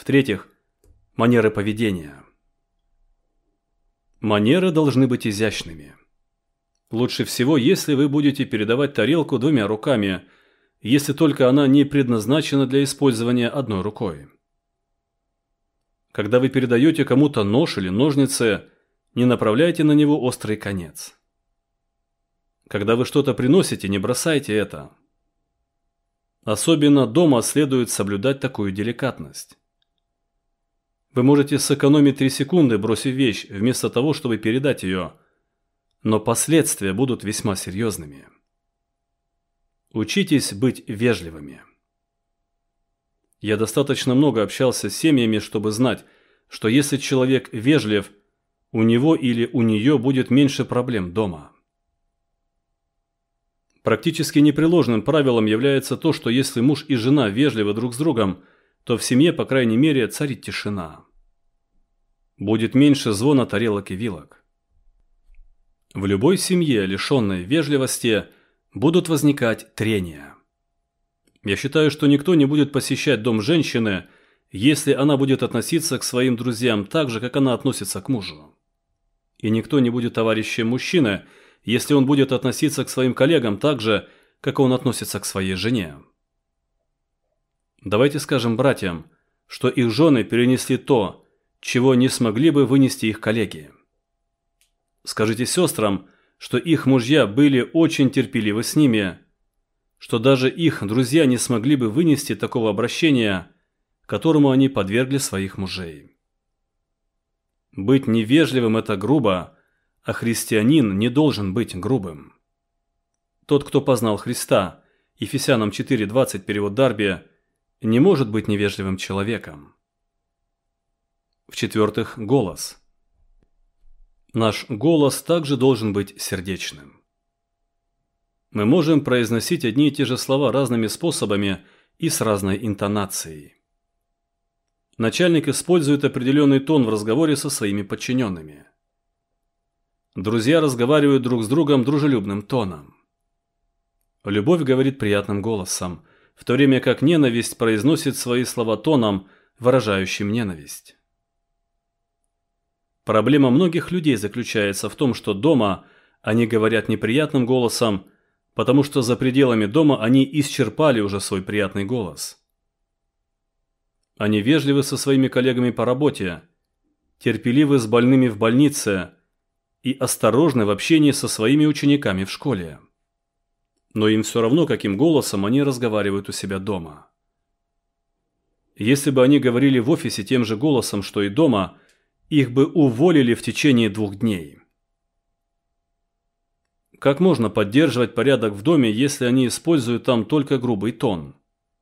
В-третьих, манеры поведения. Манеры должны быть изящными. Лучше всего, если вы будете передавать тарелку двумя руками, если только она не предназначена для использования одной рукой. Когда вы передаете кому-то нож или ножницы, не направляйте на него острый конец. Когда вы что-то приносите, не бросайте это. Особенно дома следует соблюдать такую деликатность. Вы можете сэкономить 3 секунды, бросив вещь, вместо того, чтобы передать ее, но последствия будут весьма серьезными. Учитесь быть вежливыми. Я достаточно много общался с семьями, чтобы знать, что если человек вежлив, у него или у нее будет меньше проблем дома. Практически непреложным правилом является то, что если муж и жена вежливы друг с другом, то в семье, по крайней мере, царит тишина. Будет меньше звона тарелок и вилок. В любой семье, лишенной вежливости, будут возникать трения. Я считаю, что никто не будет посещать дом женщины, если она будет относиться к своим друзьям так же, как она относится к мужу. И никто не будет товарищем мужчины, если он будет относиться к своим коллегам так же, как он относится к своей жене. Давайте скажем братьям, что их жены перенесли то, чего не смогли бы вынести их коллеги. Скажите сестрам, что их мужья были очень терпеливы с ними, что даже их друзья не смогли бы вынести такого обращения, которому они подвергли своих мужей. Быть невежливым – это грубо, а христианин не должен быть грубым. Тот, кто познал Христа, Ефесянам 4:20, перевод Дарби, не может быть невежливым человеком. В-четвертых, голос. Наш голос также должен быть сердечным. Мы можем произносить одни и те же слова разными способами и с разной интонацией. Начальник использует определенный тон в разговоре со своими подчиненными. Друзья разговаривают друг с другом дружелюбным тоном. Любовь говорит приятным голосом, в то время как ненависть произносит свои слова тоном, выражающим ненависть. Проблема многих людей заключается в том, что дома они говорят неприятным голосом, потому что за пределами дома они исчерпали уже свой приятный голос. Они вежливы со своими коллегами по работе, терпеливы с больными в больнице и осторожны в общении со своими учениками в школе. Но им все равно, каким голосом они разговаривают у себя дома. Если бы они говорили в офисе тем же голосом, что и дома, их бы уволили в течение 2 дней. Как можно поддерживать порядок в доме, если они используют там только грубый тон?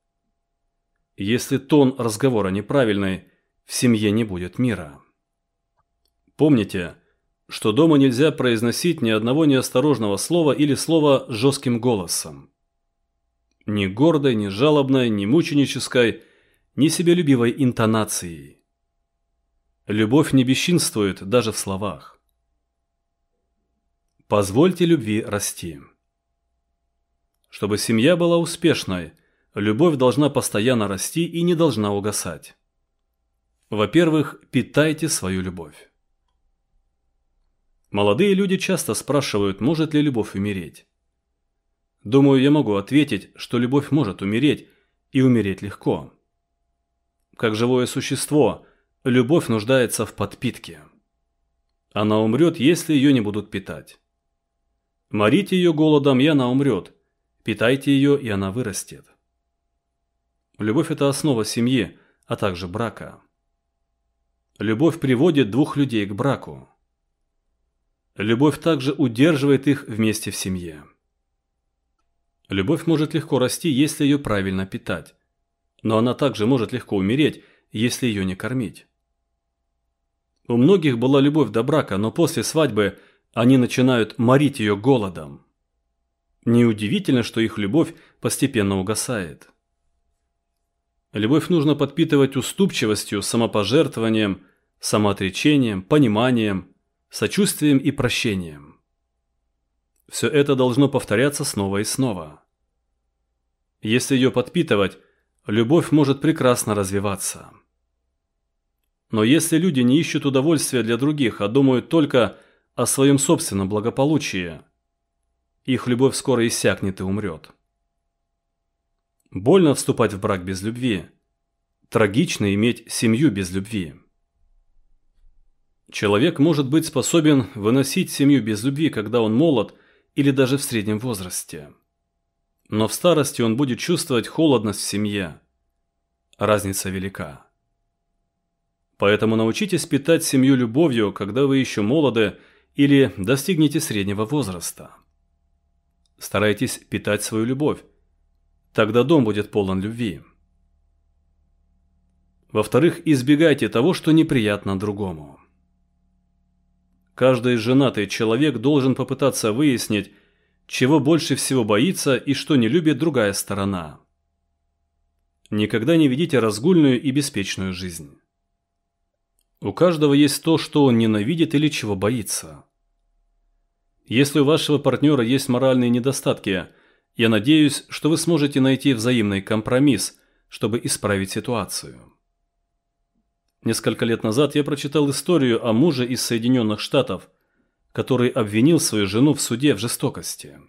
Если тон разговора неправильный, в семье не будет мира. Помните, что дома нельзя произносить ни одного неосторожного слова или слова жестким голосом. Ни гордой, ни жалобной, ни мученической, ни себелюбивой интонацией. Любовь не бесчинствует даже в словах. Позвольте любви расти. Чтобы семья была успешной, любовь должна постоянно расти и не должна угасать. Во-первых, питайте свою любовь. Молодые люди часто спрашивают, может ли любовь умереть. Думаю, я могу ответить, что любовь может умереть, и умереть легко. Как живое существо, любовь нуждается в подпитке. Она умрет, если ее не будут питать. Морите ее голодом, и она умрет. Питайте ее, и она вырастет. Любовь – это основа семьи, а также брака. Любовь приводит 2 людей к браку. Любовь также удерживает их вместе в семье. Любовь может легко расти, если ее правильно питать. Но она также может легко умереть, если ее не кормить. У многих была любовь до брака, но после свадьбы они начинают морить ее голодом. Неудивительно, что их любовь постепенно угасает. Любовь нужно подпитывать уступчивостью, самопожертвованием, самоотречением, пониманием, сочувствием и прощением. Все это должно повторяться снова и снова. Если ее подпитывать, любовь может прекрасно развиваться. Но если люди не ищут удовольствия для других, а думают только о своем собственном благополучии, их любовь скоро иссякнет и умрет. Больно вступать в брак без любви. Трагично иметь семью без любви. Человек может быть способен выносить семью без любви, когда он молод или даже в среднем возрасте. Но в старости он будет чувствовать холодность в семье. Разница велика. Поэтому научитесь питать семью любовью, когда вы еще молоды или достигнете среднего возраста. Старайтесь питать свою любовь. Тогда дом будет полон любви. Во-вторых, избегайте того, что неприятно другому. Каждый женатый человек должен попытаться выяснить, чего больше всего боится и что не любит другая сторона. Никогда не ведите разгульную и беспечную жизнь. У каждого есть то, что он ненавидит или чего боится. Если у вашего партнера есть моральные недостатки, я надеюсь, что вы сможете найти взаимный компромисс, чтобы исправить ситуацию. Несколько лет назад я прочитал историю о муже из Соединенных Штатов, который обвинил свою жену в суде в жестокости.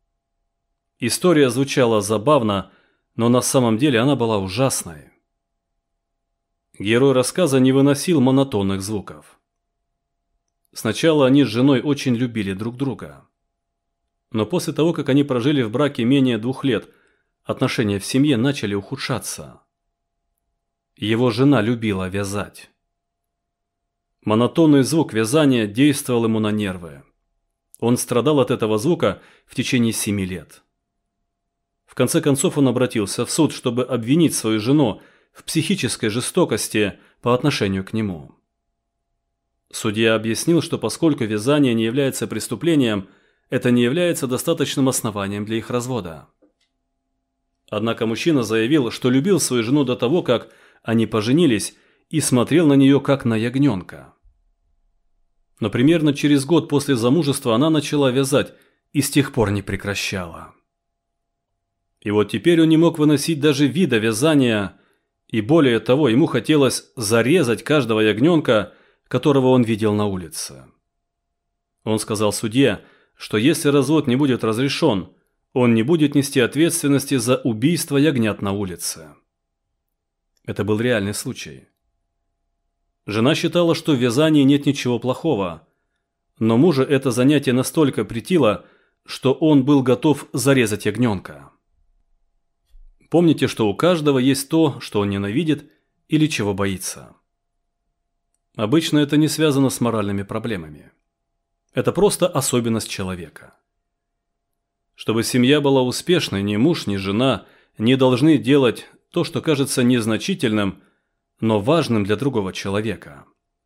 История звучала забавно, но на самом деле она была ужасной. Герой рассказа не выносил монотонных звуков. Сначала они с женой очень любили друг друга. Но после того, как они прожили в браке менее 2 лет, отношения в семье начали ухудшаться. Его жена любила вязать. Монотонный звук вязания действовал ему на нервы. Он страдал от этого звука в течение 7 лет. В конце концов он обратился в суд, чтобы обвинить свою жену в психической жестокости по отношению к нему. Судья объяснил, что поскольку вязание не является преступлением, это не является достаточным основанием для их развода. Однако мужчина заявил, что любил свою жену до того, как они поженились, и смотрел на нее как на ягненка. Но примерно через год после замужества она начала вязать и с тех пор не прекращала. И вот теперь он не мог выносить даже вида вязания, и более того, ему хотелось зарезать каждого ягненка, которого он видел на улице. Он сказал судье, что если развод не будет разрешен, он не будет нести ответственности за убийство ягнят на улице. Это был реальный случай. Жена считала, что в вязании нет ничего плохого, но мужу это занятие настолько претило, что он был готов зарезать ягненка. Помните, что у каждого есть то, что он ненавидит или чего боится. Обычно это не связано с моральными проблемами. Это просто особенность человека. Чтобы семья была успешной, ни муж, ни жена не должны делать то, что кажется незначительным, но важным для другого человека.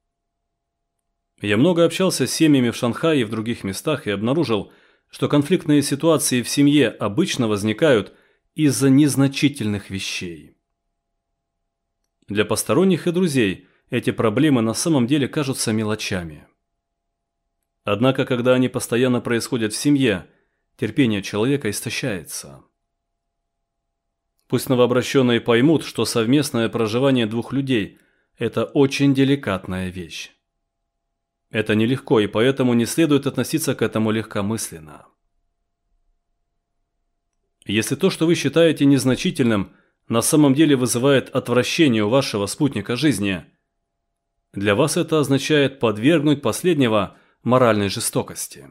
Я много общался с семьями в Шанхае и в других местах и обнаружил, что конфликтные ситуации в семье обычно возникают из-за незначительных вещей. Для посторонних и друзей эти проблемы на самом деле кажутся мелочами. Однако, когда они постоянно происходят в семье, терпение человека истощается. Пусть новообращенные поймут, что совместное проживание 2 людей – это очень деликатная вещь. Это нелегко, и поэтому не следует относиться к этому легкомысленно. Если то, что вы считаете незначительным, на самом деле вызывает отвращение у вашего спутника жизни, для вас это означает подвергнуть последнего моральной жестокости.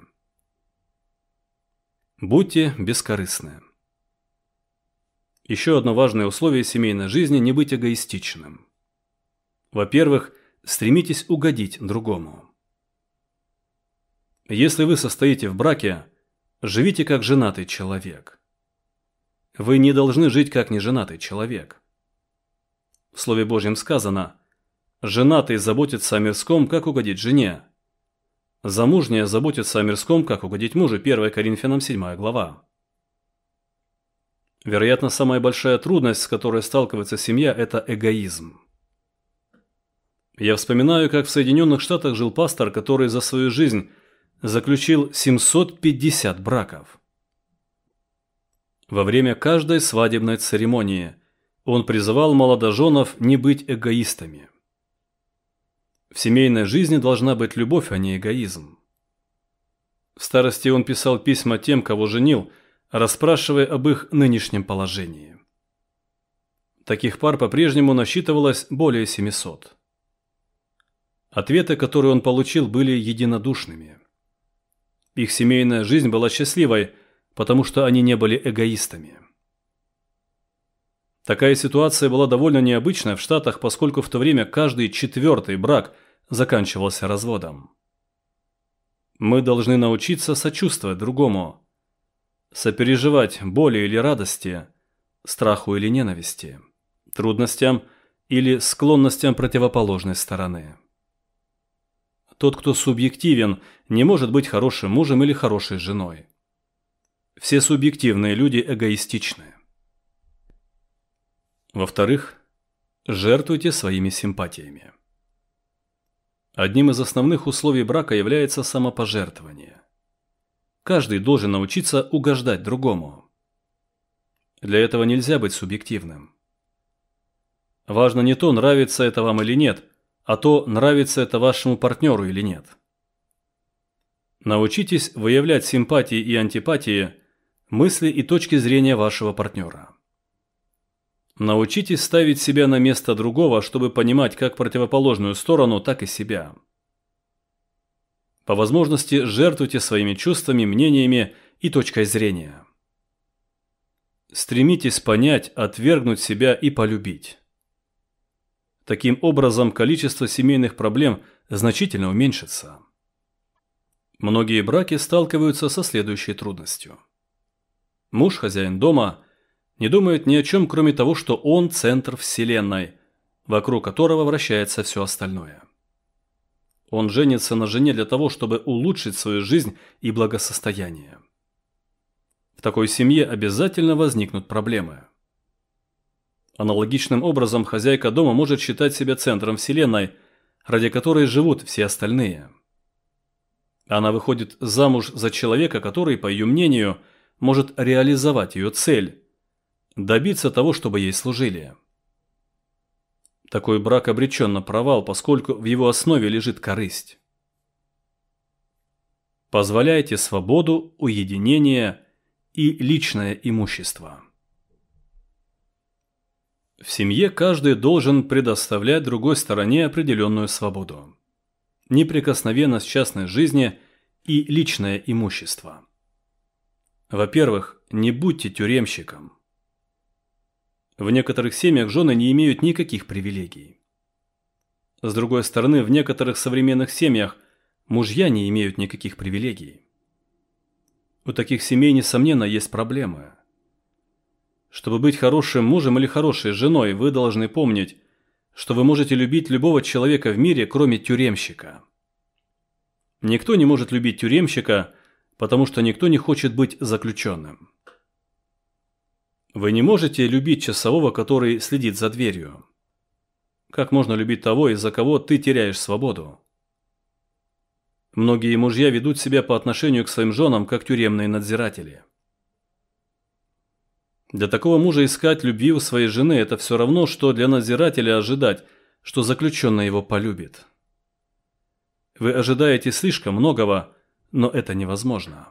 Будьте бескорыстны. Еще одно важное условие семейной жизни – не быть эгоистичным. Во-первых, стремитесь угодить другому. Если вы состоите в браке, живите как женатый человек. Вы не должны жить как неженатый человек. В Слове Божьем сказано: «Женатый заботится о мирском, как угодить жене. Замужняя заботится о мирском, как угодить мужу». 1 Коринфянам 7 глава. Вероятно, самая большая трудность, с которой сталкивается семья – это эгоизм. Я вспоминаю, как в Соединенных Штатах жил пастор, который за свою жизнь заключил 750 браков. Во время каждой свадебной церемонии он призывал молодоженов не быть эгоистами. В семейной жизни должна быть любовь, а не эгоизм. В старости он писал письма тем, кого женил, расспрашивая об их нынешнем положении. Таких пар по-прежнему насчитывалось более 700. Ответы, которые он получил, были единодушными. Их семейная жизнь была счастливой, потому что они не были эгоистами. Такая ситуация была довольно необычна в Штатах, поскольку в то время каждый 4-й брак заканчивался разводом. Мы должны научиться сочувствовать другому, сопереживать боли или радости, страху или ненависти, трудностям или склонностям противоположной стороны. Тот, кто субъективен, не может быть хорошим мужем или хорошей женой. Все субъективные люди эгоистичны. Во-вторых, жертвуйте своими симпатиями. Одним из основных условий брака является самопожертвование. Каждый должен научиться угождать другому. Для этого нельзя быть субъективным. Важно не то, нравится это вам или нет, а то, нравится это вашему партнеру или нет. Научитесь выявлять симпатии и антипатии, мысли и точки зрения вашего партнера. Научитесь ставить себя на место другого, чтобы понимать как противоположную сторону, так и себя. По возможности жертвуйте своими чувствами, мнениями и точкой зрения. Стремитесь понять, отвергнуть себя и полюбить. Таким образом, количество семейных проблем значительно уменьшится. Многие браки сталкиваются со следующей трудностью. Муж, хозяин дома, не думает ни о чем, кроме того, что он центр вселенной, вокруг которого вращается все остальное. Он женится на жене для того, чтобы улучшить свою жизнь и благосостояние. В такой семье обязательно возникнут проблемы. Аналогичным образом хозяйка дома может считать себя центром вселенной, ради которой живут все остальные. Она выходит замуж за человека, который, по ее мнению, может реализовать ее цель – добиться того, чтобы ей служили. Такой брак обречен на провал, поскольку в его основе лежит корысть. Позволяйте свободу, уединение и личное имущество. В семье каждый должен предоставлять другой стороне определенную свободу, неприкосновенность частной жизни и личное имущество. Во-первых, не будьте тюремщиком. В некоторых семьях жены не имеют никаких привилегий. С другой стороны, в некоторых современных семьях мужья не имеют никаких привилегий. У таких семей, несомненно, есть проблемы. Чтобы быть хорошим мужем или хорошей женой, вы должны помнить, что вы можете любить любого человека в мире, кроме тюремщика. Никто не может любить тюремщика, потому что никто не хочет быть заключенным. Вы не можете любить часового, который следит за дверью. Как можно любить того, из-за кого ты теряешь свободу? Многие мужья ведут себя по отношению к своим женам, как тюремные надзиратели. Для такого мужа искать любви у своей жены – это все равно, что для надзирателя ожидать, что заключенный его полюбит. Вы ожидаете слишком многого, но это невозможно.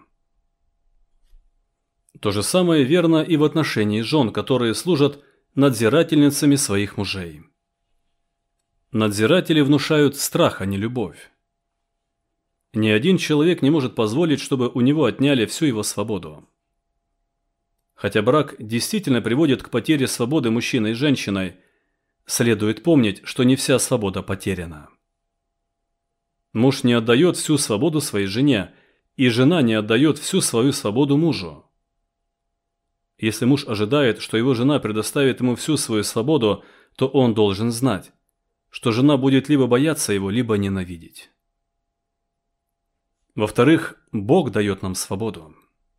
То же самое верно и в отношении жен, которые служат надзирательницами своих мужей. Надзиратели внушают страх, а не любовь. Ни один человек не может позволить, чтобы у него отняли всю его свободу. Хотя брак действительно приводит к потере свободы мужчины и женщиной, следует помнить, что не вся свобода потеряна. Муж не отдает всю свободу своей жене, и жена не отдает всю свою свободу мужу. Если муж ожидает, что его жена предоставит ему всю свою свободу, то он должен знать, что жена будет либо бояться его, либо ненавидеть. Во-вторых, Бог дает нам свободу.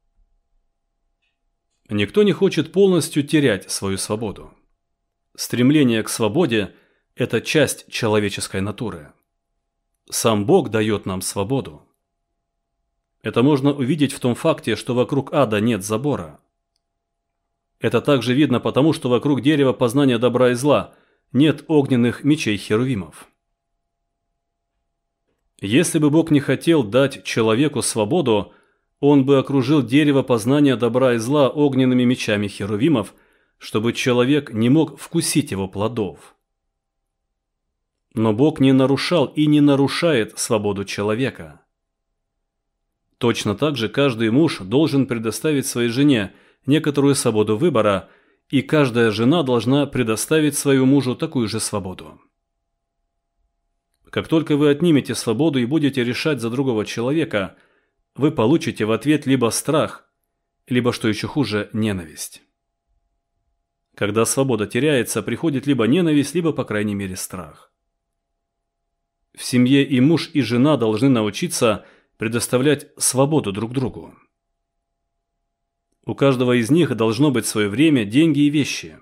Никто не хочет полностью терять свою свободу. Стремление к свободе – это часть человеческой натуры. Сам Бог дает нам свободу. Это можно увидеть в том факте, что вокруг ада нет забора. Это также видно потому, что вокруг дерева познания добра и зла нет огненных мечей херувимов. Если бы Бог не хотел дать человеку свободу, Он бы окружил дерево познания добра и зла огненными мечами херувимов, чтобы человек не мог вкусить его плодов. Но Бог не нарушал и не нарушает свободу человека. Точно так же каждый муж должен предоставить своей жене некоторую свободу выбора, и каждая жена должна предоставить своему мужу такую же свободу. Как только вы отнимете свободу и будете решать за другого человека, вы получите в ответ либо страх, либо, что еще хуже, ненависть. Когда свобода теряется, приходит либо ненависть, либо, по крайней мере, страх. В семье и муж, и жена должны научиться предоставлять свободу друг другу. У каждого из них должно быть свое время, деньги и вещи.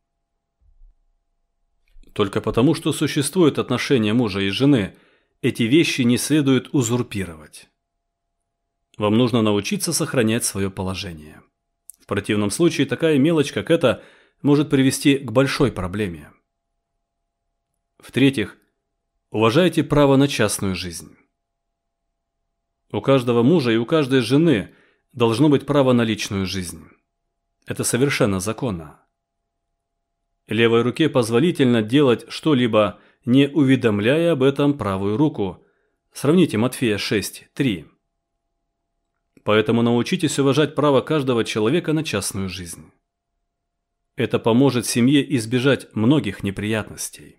Только потому, что существуют отношения мужа и жены, эти вещи не следует узурпировать. Вам нужно научиться сохранять свое положение. В противном случае такая мелочь, как эта, может привести к большой проблеме. В-третьих, уважайте право на частную жизнь. У каждого мужа и у каждой жены должно быть право на личную жизнь. Это совершенно законно. Левой руке позволительно делать что-либо, не уведомляя об этом правую руку. Сравните Матфея 6:3. Поэтому научитесь уважать право каждого человека на частную жизнь. Это поможет семье избежать многих неприятностей.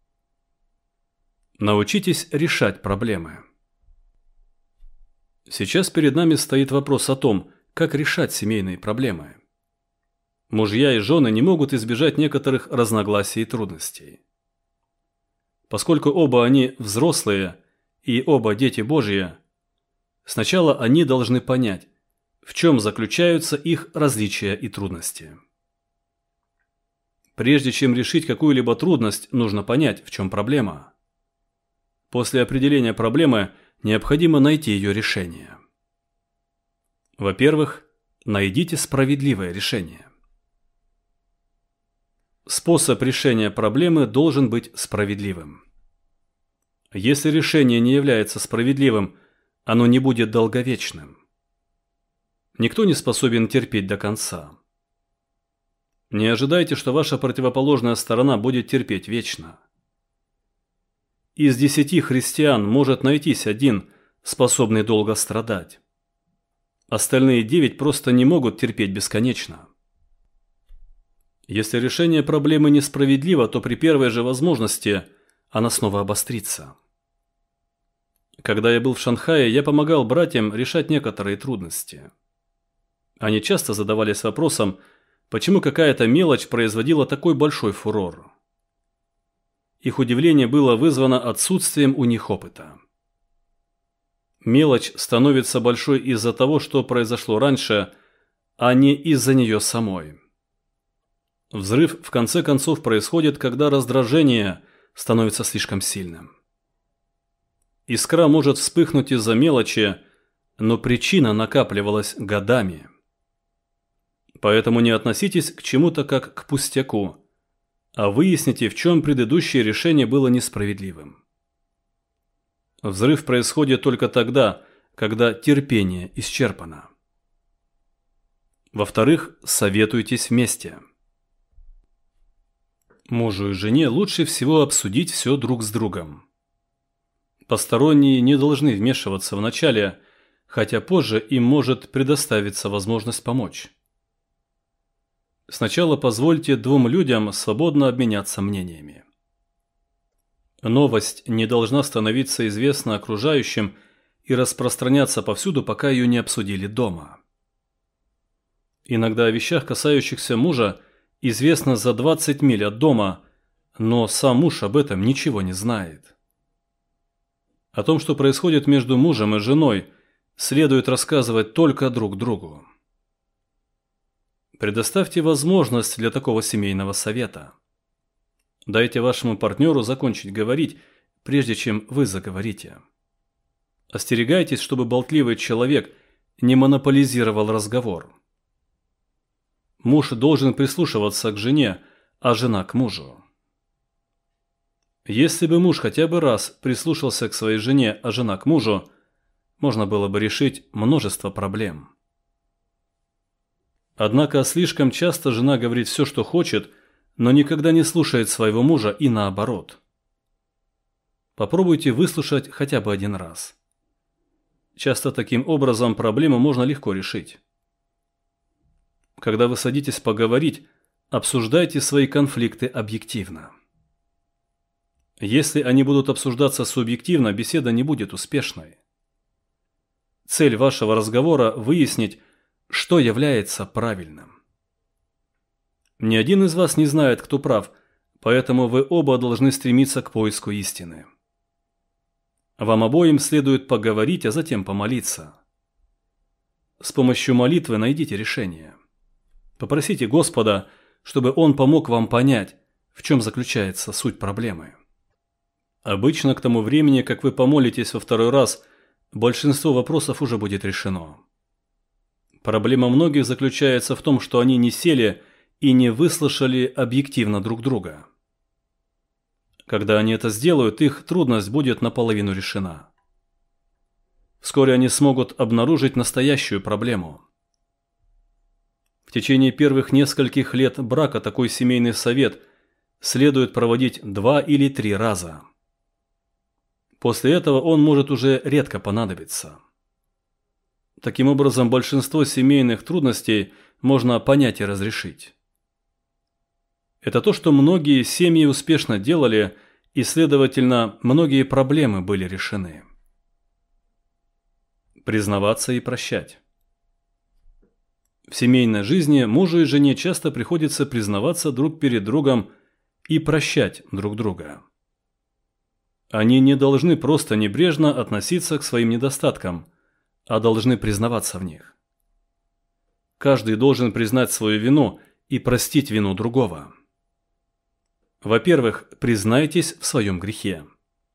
Научитесь решать проблемы. Сейчас перед нами стоит вопрос о том, как решать семейные проблемы. Мужья и жены не могут избежать некоторых разногласий и трудностей. Поскольку оба они взрослые и оба дети Божьи, сначала они должны понять, в чем заключаются их различия и трудности. Прежде чем решить какую-либо трудность, нужно понять, в чем проблема. После определения проблемы необходимо найти ее решение. Во-первых, найдите справедливое решение. Способ решения проблемы должен быть справедливым. Если решение не является справедливым, оно не будет долговечным. Никто не способен терпеть до конца. Не ожидайте, что ваша противоположная сторона будет терпеть вечно. Из 10 христиан может найтись один, способный долго страдать. Остальные 9 просто не могут терпеть бесконечно. Если решение проблемы несправедливо, то при первой же возможности она снова обострится. Когда я был в Шанхае, я помогал братьям решать некоторые трудности. Они часто задавались вопросом, почему какая-то мелочь производила такой большой фурор. Их удивление было вызвано отсутствием у них опыта. Мелочь становится большой из-за того, что произошло раньше, а не из-за нее самой. Взрыв в конце концов происходит, когда раздражение становится слишком сильным. Искра может вспыхнуть из-за мелочи, но причина накапливалась годами. Поэтому не относитесь к чему-то как к пустяку, а выясните, в чем предыдущее решение было несправедливым. Взрыв происходит только тогда, когда терпение исчерпано. Во-вторых, советуйтесь вместе. Мужу и жене лучше всего обсудить все друг с другом. Посторонние не должны вмешиваться в начале, хотя позже им может предоставиться возможность помочь. Сначала позвольте двум людям свободно обменяться мнениями. Новость не должна становиться известна окружающим и распространяться повсюду, пока ее не обсудили дома. Иногда о вещах, касающихся мужа, известно за 20 миль от дома, но сам муж об этом ничего не знает. О том, что происходит между мужем и женой, следует рассказывать только друг другу. Предоставьте возможность для такого семейного совета. Дайте вашему партнеру закончить говорить, прежде чем вы заговорите. Остерегайтесь, чтобы болтливый человек не монополизировал разговор. Муж должен прислушиваться к жене, а жена к мужу. Если бы муж хотя бы раз прислушался к своей жене, а жена к мужу, можно было бы решить множество проблем. Однако слишком часто жена говорит все, что хочет, но никогда не слушает своего мужа и наоборот. Попробуйте выслушать хотя бы один раз. Часто таким образом проблему можно легко решить. Когда вы садитесь поговорить, обсуждайте свои конфликты объективно. Если они будут обсуждаться субъективно, беседа не будет успешной. Цель вашего разговора – выяснить, что является правильным. Ни один из вас не знает, кто прав, поэтому вы оба должны стремиться к поиску истины. Вам обоим следует поговорить, а затем помолиться. С помощью молитвы найдите решение. Попросите Господа, чтобы Он помог вам понять, в чем заключается суть проблемы. Обычно к тому времени, как вы помолитесь во второй раз, большинство вопросов уже будет решено. Проблема многих заключается в том, что они не сели и не выслушали объективно друг друга. Когда они это сделают, их трудность будет наполовину решена. Вскоре они смогут обнаружить настоящую проблему. В течение первых нескольких лет брака такой семейный совет следует проводить 2 или 3 раза. После этого он может уже редко понадобиться. Таким образом, большинство семейных трудностей можно понять и разрешить. Это то, что многие семьи успешно делали, и, следовательно, многие проблемы были решены. Признаваться и прощать. В семейной жизни мужу и жене часто приходится признаваться друг перед другом и прощать друг друга. Они не должны просто небрежно относиться к своим недостаткам, а должны признаваться в них. Каждый должен признать свою вину и простить вину другого. Во-первых, признайтесь в своем грехе.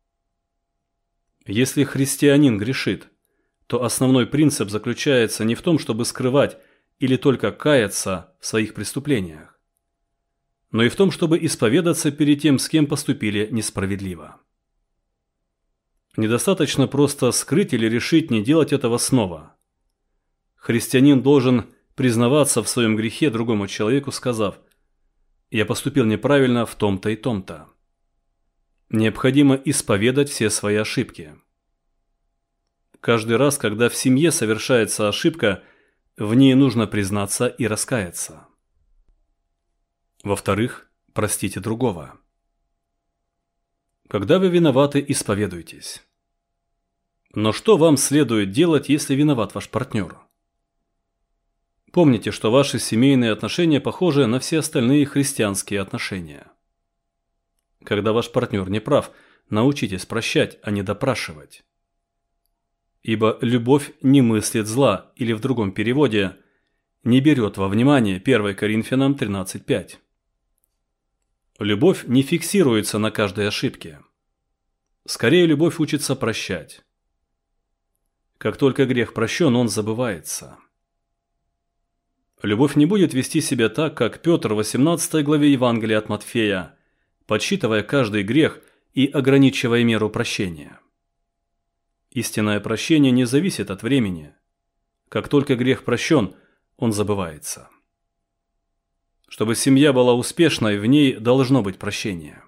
Если христианин грешит, то основной принцип заключается не в том, чтобы скрывать или только каяться в своих преступлениях, но и в том, чтобы исповедаться перед тем, с кем поступили несправедливо. Недостаточно просто скрыть или решить не делать этого снова. Христианин должен признаваться в своем грехе другому человеку, сказав: «Я поступил неправильно в том-то и том-то». Необходимо исповедать все свои ошибки. Каждый раз, когда в семье совершается ошибка, в ней нужно признаться и раскаяться. Во-вторых, простите другого. Когда вы виноваты, исповедуйтесь. Но что вам следует делать, если виноват ваш партнер? Помните, что ваши семейные отношения похожи на все остальные христианские отношения. Когда ваш партнер не прав, научитесь прощать, а не допрашивать. Ибо любовь не мыслит зла, или в другом переводе не берет во внимание 1 Коринфянам 13:5. Любовь не фиксируется на каждой ошибке. Скорее, любовь учится прощать. Как только грех прощен, он забывается. Любовь не будет вести себя так, как Петр в 18 главе Евангелия от Матфея, подсчитывая каждый грех и ограничивая меру прощения. Истинное прощение не зависит от времени. Как только грех прощен, он забывается. Чтобы семья была успешной, в ней должно быть прощение.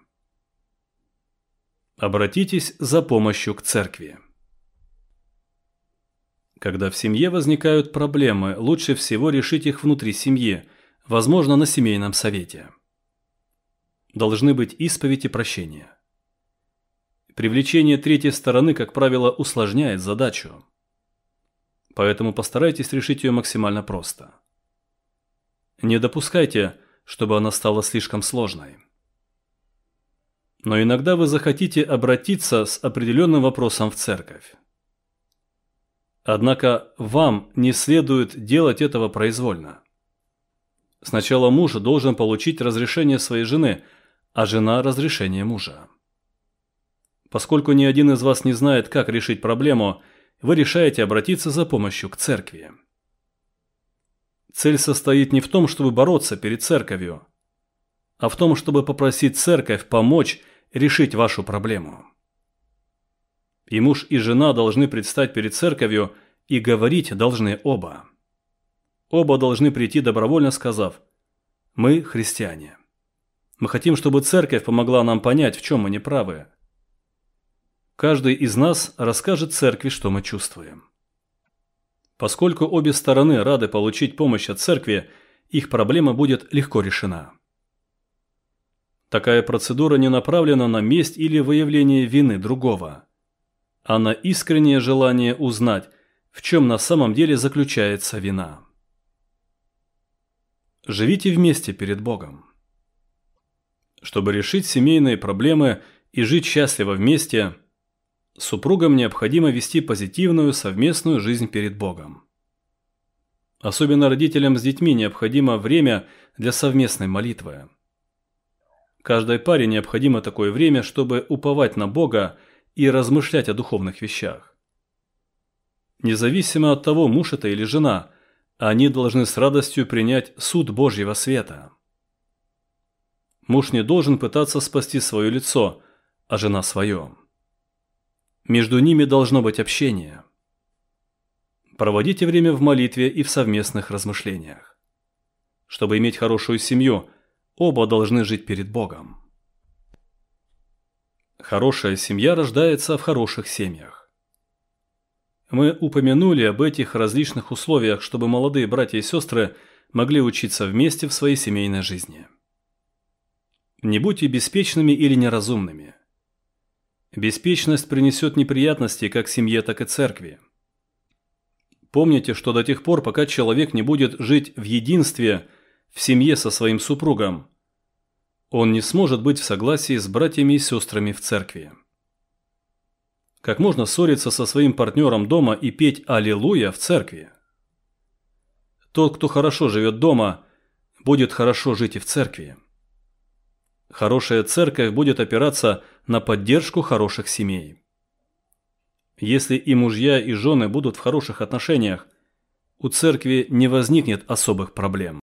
Обратитесь за помощью к церкви. Когда в семье возникают проблемы, лучше всего решить их внутри семьи, возможно, на семейном совете. Должны быть исповедь и прощение. Привлечение третьей стороны, как правило, усложняет задачу. Поэтому постарайтесь решить ее максимально просто. Не допускайте, чтобы она стала слишком сложной. Но иногда вы захотите обратиться с определенным вопросом в церковь. Однако вам не следует делать этого произвольно. Сначала муж должен получить разрешение своей жены, а жена – разрешение мужа. Поскольку ни один из вас не знает, как решить проблему, вы решаете обратиться за помощью к церкви. Цель состоит не в том, чтобы бороться перед церковью, а в том, чтобы попросить церковь помочь решить вашу проблему. И муж, и жена должны предстать перед церковью, и говорить должны оба. Оба должны прийти добровольно, сказав: «Мы христиане. Мы хотим, чтобы церковь помогла нам понять, в чем мы неправы». Каждый из нас расскажет церкви, что мы чувствуем. Поскольку обе стороны рады получить помощь от церкви, их проблема будет легко решена. Такая процедура не направлена на месть или выявление вины другого, а на искреннее желание узнать, в чем на самом деле заключается вина. Живите вместе перед Богом. Чтобы решить семейные проблемы и жить счастливо вместе, супругам необходимо вести позитивную совместную жизнь перед Богом. Особенно родителям с детьми необходимо время для совместной молитвы. Каждой паре необходимо такое время, чтобы уповать на Бога и размышлять о духовных вещах. Независимо от того, муж это или жена, они должны с радостью принять суд Божьего света. Муж не должен пытаться спасти свое лицо, а жена свое. Между ними должно быть общение. Проводите время в молитве и в совместных размышлениях. Чтобы иметь хорошую семью, оба должны жить перед Богом. Хорошая семья рождается в хороших семьях. Мы упомянули об этих различных условиях, чтобы молодые братья и сестры могли учиться вместе в своей семейной жизни. Не будьте беспечными или неразумными. Беспечность принесет неприятности как семье, так и церкви. Помните, что до тех пор, пока человек не будет жить в единстве, в семье со своим супругом, он не сможет быть в согласии с братьями и сестрами в церкви. Как можно ссориться со своим партнером дома и петь «Аллилуйя» в церкви? Тот, кто хорошо живет дома, будет хорошо жить и в церкви. Хорошая церковь будет опираться на поддержку хороших семей. Если и мужья, и жены будут в хороших отношениях, у церкви не возникнет особых проблем.